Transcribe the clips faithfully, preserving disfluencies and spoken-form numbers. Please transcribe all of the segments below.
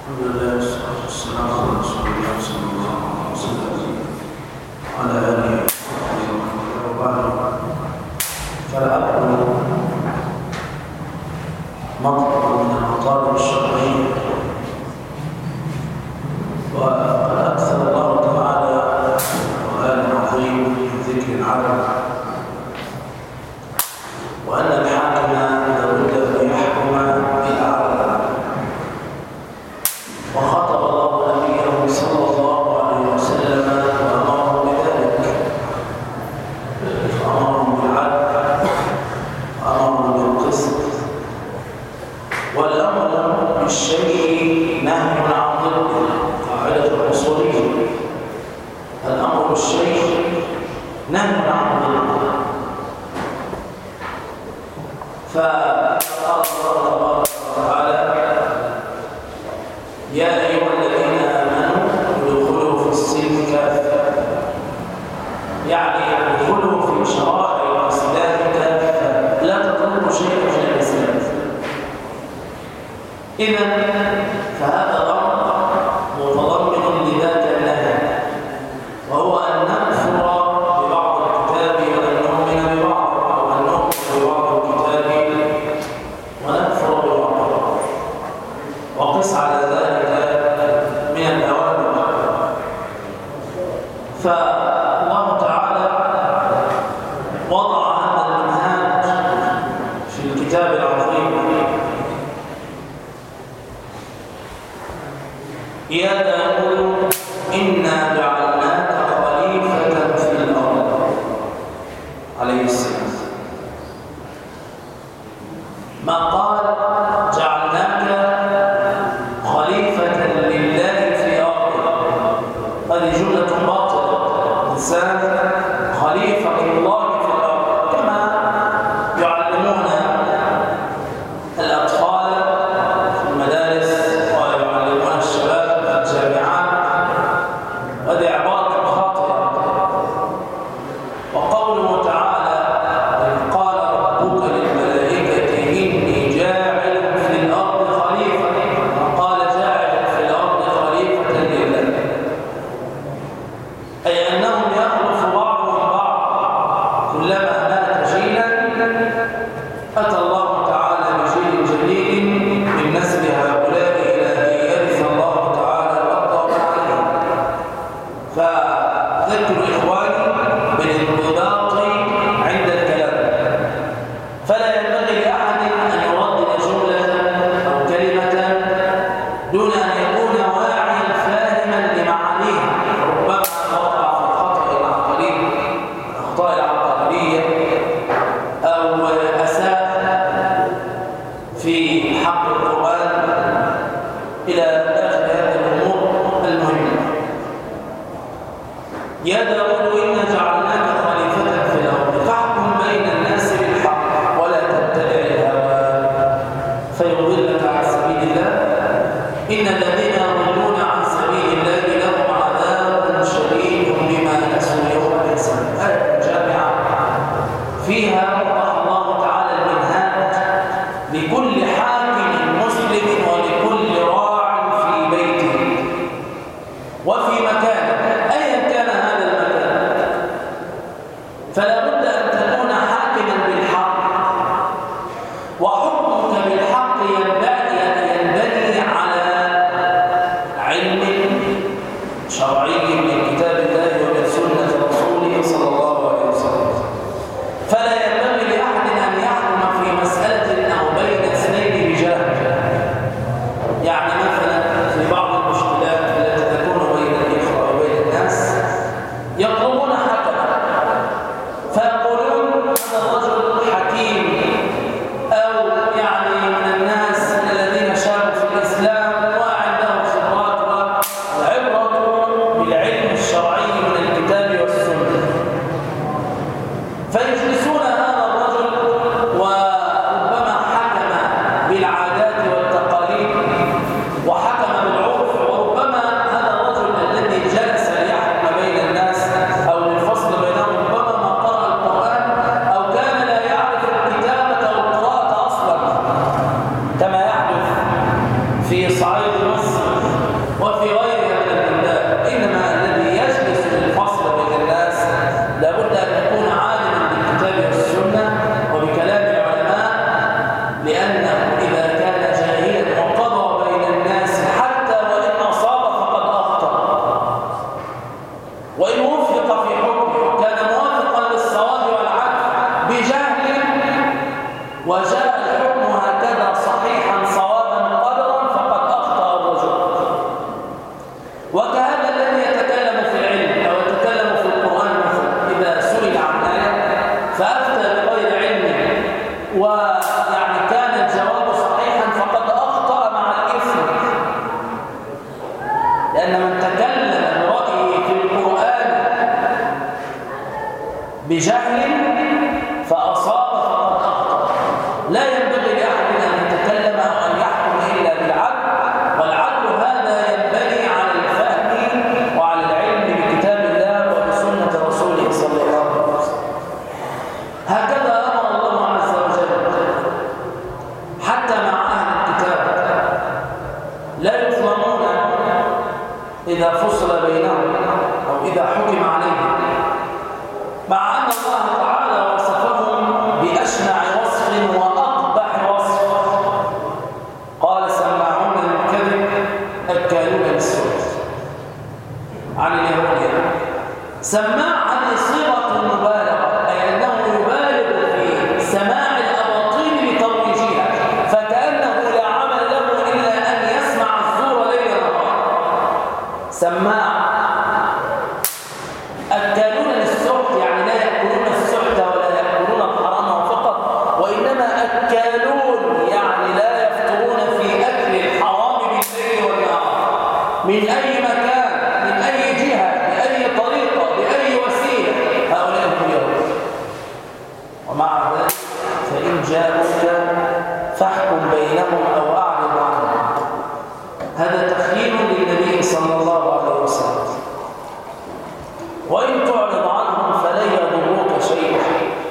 الحمد لله والصلاة والسلام على رسول الله صلى الله عليه وسلم وعلى آله وصحبه ومن والاه. فالعقل مطلب من المطالب الشرعية، وقد أكثر الله تعالى القرآن العظيم من ذكر العدل، وأن الحاكم لابد أن يحكم بالعدل. وخاطب الله نبيه صلى الله عليه وسلم وأمره بذلك، فأمرهم بالعدل وأمرهم بالقسط. والأمر بالشيء نهي عن ضده، قاعدة الأصولية: الأمر بالشيء نهي عن ضده. فقال الله تعالى: يا أيها الذين آمنوا ادخلوا في السلم كافة، يعني ادخلوا في شرائع الإسلام كافة، لا تطلبوا شيئا من الإسلام. إذن فهذا الأمر متضمن لذاك النهي، وهو أن نكفر ببعض الكتاب وأن نؤمن ببعض، أو أن نؤمن ببعض الكتاب ونكفر ببعض. وقس على ذلك من الأوامر. فالله تعالى وضع هذا المنهاج في الكتاب العظيم: يا داود إنا جعلناك خليفة في الأرض عليه السلام. ما قال جعلناك خليفة لله في أرضه، هذه جملة باطلة. إنسان خليفة الله في الأرض، كما يعلمون الأطفال في المدارس ويعلمون الشباب في الجامعات، هذه عبارة خاطئة. وقوله تعالى: إذ قال ربك للملائكة إني جاعل في الأرض خليفة، وقال جاعل في الأرض خليفة لله، أي أنهم يخلف بعضهم بعض. كلما مات جيلا أتى الله تعالى بجيل جديد من نسل هؤلاء إلى أن يرث الله تعالى الأرض ومن عليها. فذكر إخواني بالانضباط عند الكلام، فلا ينبغي لأحد أن يردد جملة أو كلمة دون أن يكون واعيا فاهما لمعانيها. ربما وقع في الخطأ العقلي، الأخطاء العقلية، أو أساء في حق القرآن إلى آخر هذه الأمور المهمة. يا داود إنا جعلناك خليفة في الأرض فاحكم بين الناس بالحق ولا تتبع الهوى فيضلك عن سبيل الله، إن الذين يضلون عن سبيل الله لهم عذاب شديد بما نسوا يوم الحساب. آية جامعة فيها وضح الله تعالى المنهاج لكل حاكم مسلم ولكل راع في صعيد مصر وفي غيرها من البلدان، إنما الذي يجلس للفصل بين الناس لابد أن يكون عالما بالكتاب والسنة وبكلام العلماء، لأنه إذا كان جاهلا وقضى بين الناس حتى وإن أصاب فقد أخطأ، وإن وفق في حكمه كان موافقا للصواب والعدل بجهل وجاء الحكم هكذا صحيحا صوابا قدرا فقد أخطأ الرجل. وكهذا الذي يتكلم في العلم أو يتكلم في القرآن مثلا إذا سئل عن آية فأفتى بغير علم ويعني كان الجواب صحيحا فقد أخطأ مع الإثم، لأن من تكلم برأيه في القرآن بجهل فأصاب فقد أخطأ. لا ينبغي لأحد أن يتكلم أو أن يحكم إلا بالعدل، والعدل هذا ينبني على الفهم وعلى العلم بكتاب الله وبسنة رسوله صلى الله عليه وسلم. هكذا أمر الله عز وجل حتى مع أهل الكتاب، لا يظلمون إذا فصل بينهم أو إذا حكم عليهم، مع أن الله تعالى وصفهم بأشنع وصف وأقبح وصف. قال سماعون للكذب أكالون للسحت عن اليهود. سماع هذه صيغة المبالغة، أي أنه يبالغ في سماع الأباطيل لترويجها، فكأنه لا عمل له إلا أن يسمع الزور ليل نهار. سماع. أكالون للسحت يعني لا يأكلون السحت ولا يأكلون الحرام فقط، وإنما أكالون يعني لا يفترون في أكل الحرام بالليل والنهار، من أي مكان، من أي جهة، بأي طريقة، بأي وسيلة. هؤلاء هم اليهود. ومع ذلك فإن جاءوك فاحكم بينهم أو أعرض عنهم. هذا تخييم للنبي صلى الله عليه وسلم. وإن تعرض عنهم فلن يضروك شيئا،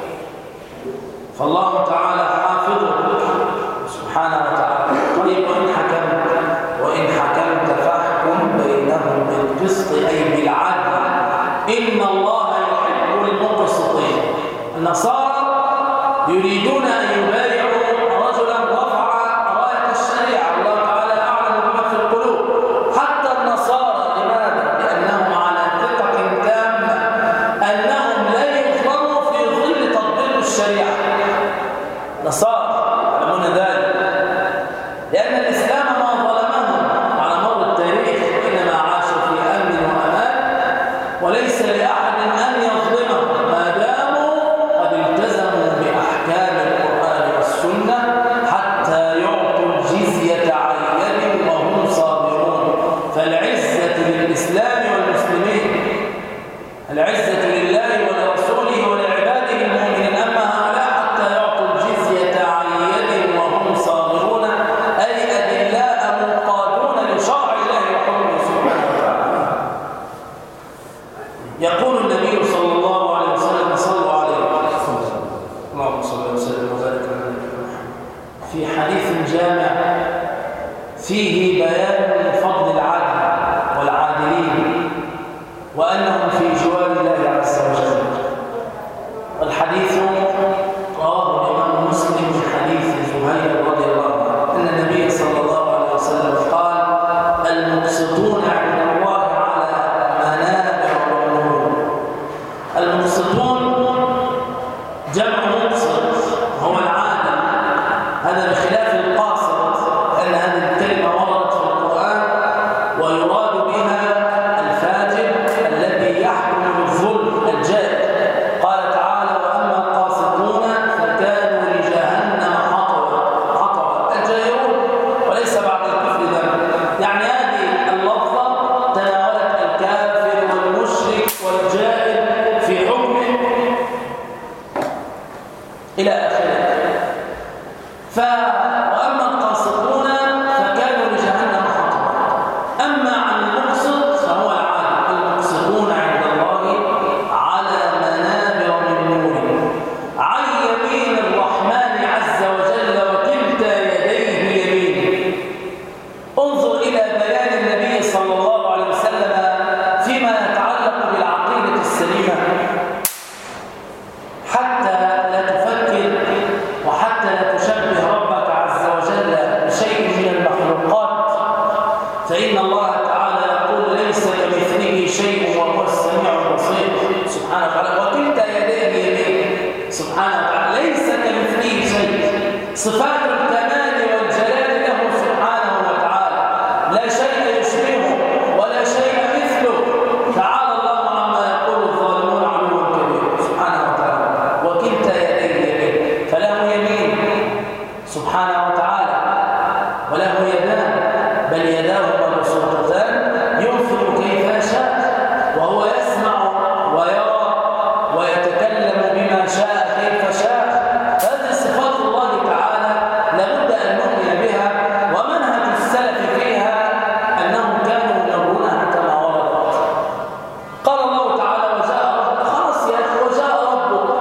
فالله تعالى حافظه سبحانه وتعالى. طيب وإن حكمت وإن حكمت فاحكم بينهم بالقسط أي بالعدل، إن الله يحب المقسطين. النصارى يريدون أن يبايعوا رجلا رفع راية الشريعة، الله تعالى أعلم بما في القلوب. حتى النصارى لماذا؟ لأنهم على ثقة تامة أنهم لا يظلموا في ظل تطبيق الشريعة. نصارى يعلمون ذلك، لأن الإسلام ما ظلمهم على مر التاريخ، وإنما عاشوا في أمن وأمان، وليس لأحد أن يظلمهم ما داموا قد التزموا بأحكام القرآن والسنة حتى يعطوا الجزية عن يد وهم صابرون. فالعزة للإسلام والمسلمين، العزة لله ولرسوله ولعباده المؤمنين، أما هؤلاء حتى يعطوا الجزية عن يد وهم صابرون، أي أدلاء منقادون لشرع الله وحكمه سبحانه وتعالى. يقول النبي صلى الله عليه وسلم: صلوا عليه اللهم صل وسلم وبارك على محمد، في حديث جامع فيه بيان فضل العدل والعادلين وأنهم في جوار الله عز وجل. والحديث رواه الإمام مسلم من حديث زهير رضي الله عنه أن النبي صلى الله عليه وسلم قال: المقسطون عند الله على منابر ونور. المقسطون جمع مقسط هو العادل، هذا بخلاف القاسط، لأن هذه الكلمة وردت في القرآن فإن الله تعالى يقول ليس كمثله شيء وهو السميع البصير سبحانه وتعالى، وكلتا يديه يمين سبحانه وتعالى، ليس كمثله شيء. صفات الكمال والجلال له سبحانه وتعالى، لا شيء يشبهه ولا شيء مثله. تعالى الله عما يقول الظالمون علوا كبير سبحانه وتعالى، وكلتا يديه يمين، فله يمين سبحانه وتعالى وله يدان، بل يداه مبسوطتان ينفق كيف يشاء، وهو يسمع ويرى ويتكلم بما شاء كيف شاء. هذه صفات الله تعالى لابد أن نؤمن بها، ومنهج السلف فيها أنهم كانوا يرونها كما وردت. قال الله تعالى وجاء ربك، خلاص يا أخي وجاء ربك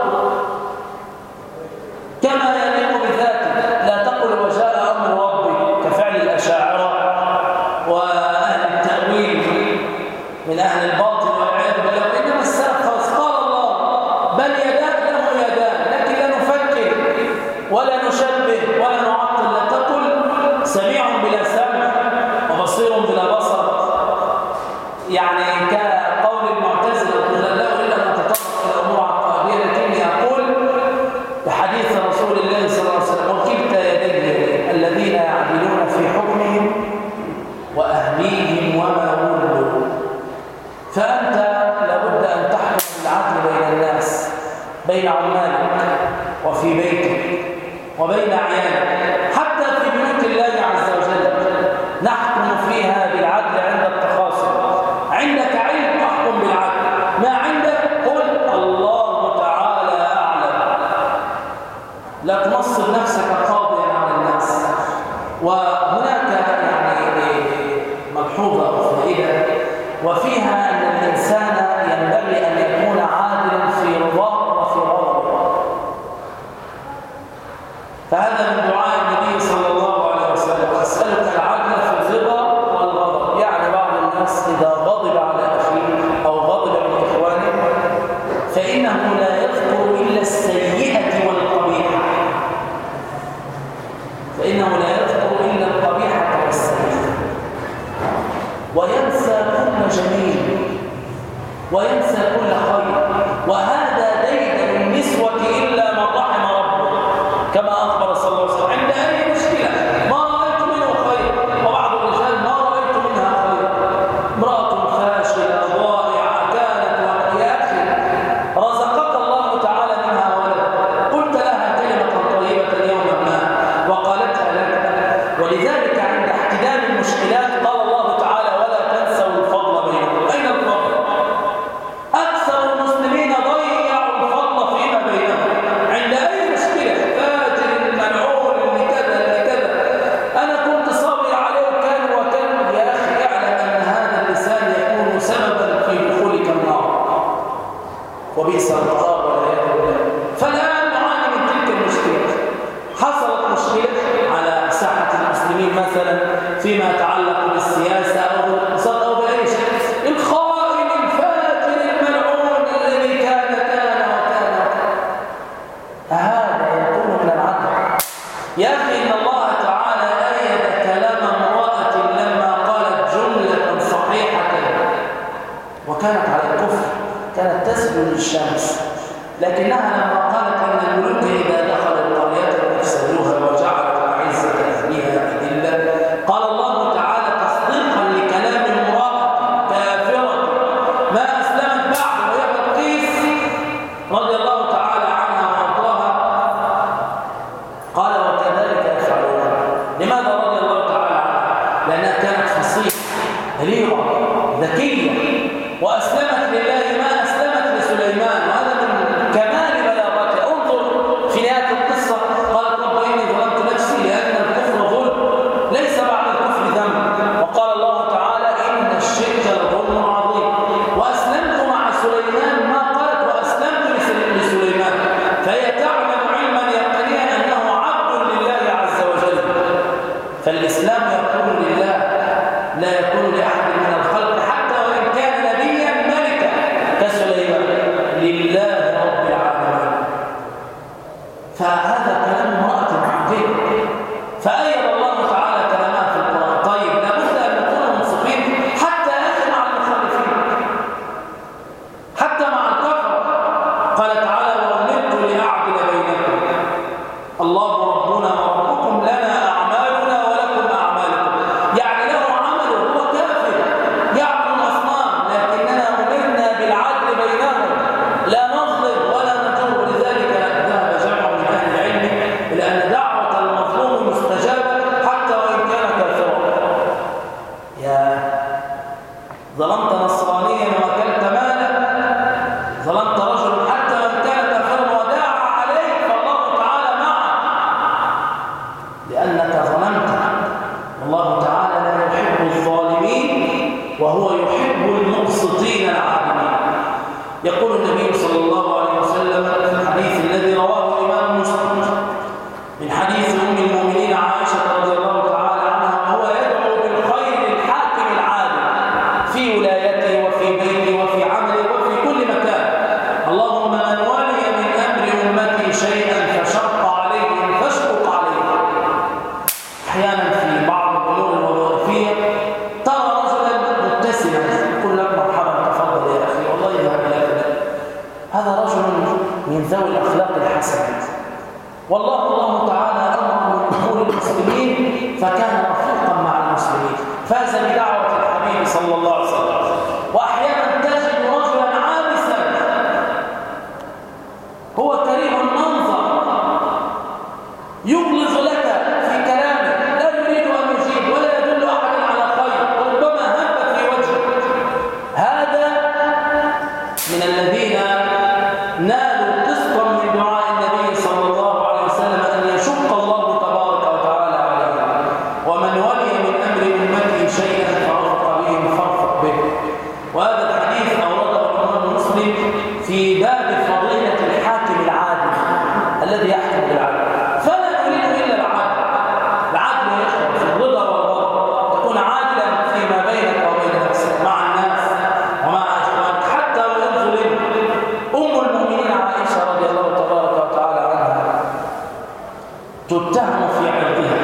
كما يليق بذاته، لا تقل وجاء أمر ربي كفعل الأشاعرة وأهل التأويل من أهل الباطل والعياذ بالله، إنما السلف قال الله بل يداه له يدان، لكن لا نفكر ولا نشبه ولا نعطل. لا تقل سميع بلا سمع وبصير بلا بصر، يعني كقول المعتزلة لا أريد أن نتطرق إلى أمور عقائدية، لكني أقول بحديث رسول الله صلى الله عليه وسلم وكلتا يديه الذين يعدلون في حكمهم وأهليهم وما ولوا. فأنت لابد أن تحكم بالعدل بين الناس، بين عمالك وفي بيتك وبين عيالك، حتى في بيوت الله عز وجل نحكم فيها بالعدل عند التخاصم. عندك علم احكم بالعدل، ما عندك قل الله تعالى أعلم، لا تنصب نفسك قاضيا على الناس. وهناك يعني ملحوظة أو فائدة وفيها أن الإنسان ينبغي أن يكون عادلا في رضاه وفي غضبه. فهذا من دعاء النبي صلى الله عليه وسلم، أسألك العدل في الرضا والغضب. يعني بعض الناس إذا غضب على أخيه أو غضب من إخوانه فإنه لا يذكر إلا السيئة والقبيحة، فإنه لا يذكر إلا القبيحة والسيئة، وينسى كل جميل وينسى كل خير. وهذا ديدن النسوة إلا من رحم ربه، كما أخبر صلى الله عليه وسلم عند أي مشكلة ما رأيت منه خير، وبعض الرجال ما رأيت منها خير. امرأة فاشلة ضائعة كانت، يا أخي رزقك الله تعالى منها ولد، قلت لها كلمة طيبة يوما ما وقالتها لك، ولذلك عند احتدام المشكلات قال الله تعالى ولا تنسوا الفضل بينكم. أين الفضل؟ أكثر المسلمين ضيعوا الفضل فيما بينهم عند أي مشكلة، فاجر الملعون اللي كذا اللي كذا أنا كنت صابر عليه وكان وكان. يا أخي اعلم أن هذا اللسان يكون سببا في دخولك النار وبئس القرار والعياذ بالله. فالآن نعاني من تلك المشكلة. حصلت مشكلة على ساحة المسلمين مثلا فيما يتعلق بالسياسة أو بالاقتصاد أو بأي شيء، الخائن الفاجر الملعون الذي كان كان وكان وكان، هذا يكون من العدل. يا أخي إن الله تعالى أيد كلام امرأة لما قالت جملة صحيحة وكانت على الكفر، كانت تسجد للشمس، لكنها لما قالت أن الملوك إذا دخلوا القرية أفسدوها وجعلوا أعزة أهلها أذلة، قال الله تعالى تصديقا لكلام امرأة كافرة ما أسلمت بعد وهي بلقيس رضي الله تعالى عنها وأرضاها، قال وكذلك يفعلون. لماذا رضي الله تعالى عنها؟ لأنها كانت فصيحة بليغة ذكية وأسلمت لله ما أسلمت لسليمان، وهذا من كمال بلاغتها. انظر في نهاية القصة قالت رب إني ظلمت نفسي، لأن الكفر ظلم ليس بعد الكفر ذنب، وقال الله تعالى إن الشرك لظلم عظيم. وأسلمت مع سليمان ما قالت وأسلمت لسليمان، فهي تعلم علما يقينا أنه عبد لله عز وجل. فالإسلام يكون لله لا يكون لأحد من الخلق، حتى وإن كان نبيا ملكا كسليمان، لله رب العالمين. ظلمت نصرانيا وأكلت مالا، ظلمت رجل حتى وإن كان كافرا وداعى عليك فالله تعالى معك لأنك ظلمت. والله تعالى لا يحب الظالمين وهو يحب المقسطين العادلين. يقول النبي صلى الله عليه وسلم في الحديث الذي رواه الإمام مسلم من حديث أم المؤمنين عائشة رضي الله تعالى عنها وهو يدعو بالخير الحاكم العادل في ولايته وفي بيته وفي عمله وفي كل مكان. اللهم من ولي من أمر أمتي شيئا فشق عليهم فاشقق عليه. أحيانا في بعض الأمور الوظيفية ترى رجلا مبتسما يقول لك مرحبا تفضل يا أخي والله يذهب لك، هذا رجل من ذوي الأخلاق الحسنة. والله الله تعالى أمر من أمور المسلمين فكان رفيقا مع المسلمين، فاز بدعوة الحبيب صلى الله عليه وسلم. وأحيانا تجد رجلا عابسا هو كريم المنظر يبلغ لك في كلامه لا يريد أن يجيب ولا يدل أحدا على خير، ربما هب في وجهه. هذا من الذين نالوا قسطا من دعاء النبي صلى الله عليه وسلم أن يشق الله تبارك وتعالى عليهم. ومن ولي من أمر أمته شيئا فرفق بهم فارفق به. وهذا الحديث أورده الإمام مسلم في باب فضيلة الحاكم العادل الذي يحكم بالعدل. فلا نريد إلا العدل. العدل يشمل في الرضا والغضب، تكون عادلا فيما بينك وبين نفسك مع الناس ومع أجوانك حتى وإن ظلمت. أم المؤمنين عائشة رضي الله تبارك وتعالى عنها تتهم في عرضها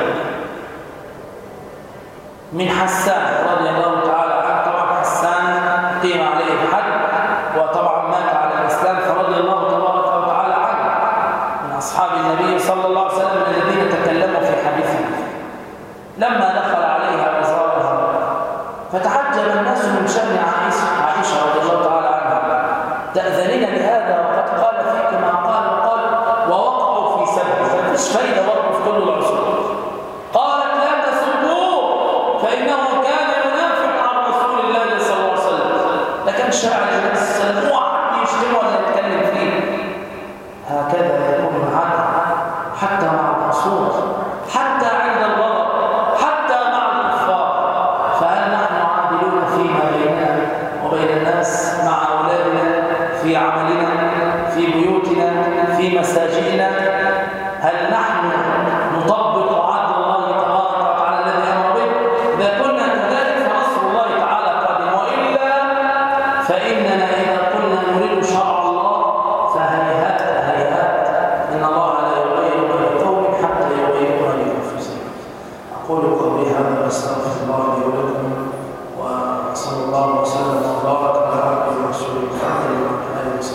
من حسان رضي الله تعالى عنه. طبعا حسان قيم عليه الحد وطبعا مات على الإسلام، فرضي الله تبارك وتعالى عنه من أصحاب النبي صلى الله عليه وسلم الذين تكلموا في حديثه. لما دخل عليها وزارها فتعجب الناس من شأن عائشة عائشة رضي الله تعالى عنها، تأذنين لهذا وقد قال فيك ما قال وقال ووقعوا في سبب مفيش فايدة برضه في كل العصور. قالت لا تسبوه فإنه كان ينافق عن رسول الله صلى الله عليه وسلم، لكن شرع النبي صلى الله عليه وسلم واحد يشتمه ولا يتكلم فيه. هكذا يكون العدل حتى مع الأصول، حتى عند الغضب، حتى مع الكفار. فهل نحن عادلون فيما بيننا وبين الناس، مع أولادنا، في عملنا، في بيوتنا، في مساجدنا؟ هل نحن نطبق عدل الله تبارك وتعالى الذي أمر به؟ إذا كنا كذلك فنصر الله تعالى قادم، وإلا فإننا إذا كنا نريد شرع الله فهيهات هيهات إن الله لا يغير ما بقوم حتى يغيروا ما بأنفسهم. أقول قولي هذا وأستغفر الله لي ولكم، وصلى الله وسلم وبارك على عبده ورسوله محمد وعلى آله وصحبه.